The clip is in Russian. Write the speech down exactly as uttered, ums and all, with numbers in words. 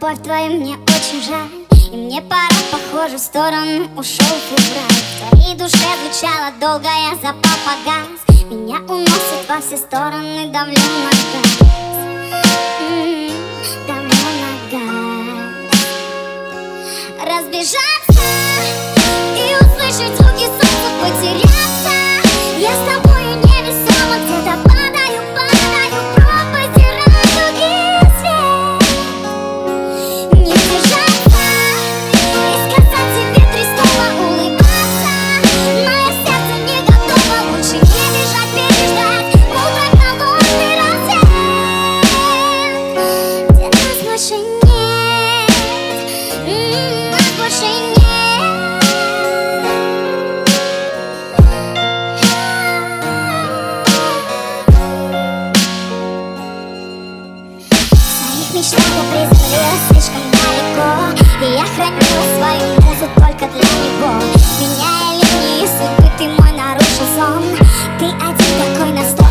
любовь твою мне очень жаль, и мне пора, похоже, в сторону ушел февраль. В твоей душе звучала долго, я запал погас. Меня уносит во все стороны, давлю на газ, м-м, давлю на газ. Разбежаться и услышать звуки солнца, потеряться. Я с тобою невесомо, где-то падаю, падаю в пропасть, радуги свет. Не сдержаться и сказать тебе три слова, улыбаться. Мое сердце не готово, лучше не бежать, переждать утром холодный рассвет, где нас больше нет, м-м, нас больше нет. В мечтах я приземлилась слишком далеко, и я хранила свою музу только для него. Меняя линии судьбы, ты мой нарушил сон. Ты один такой настойчивый.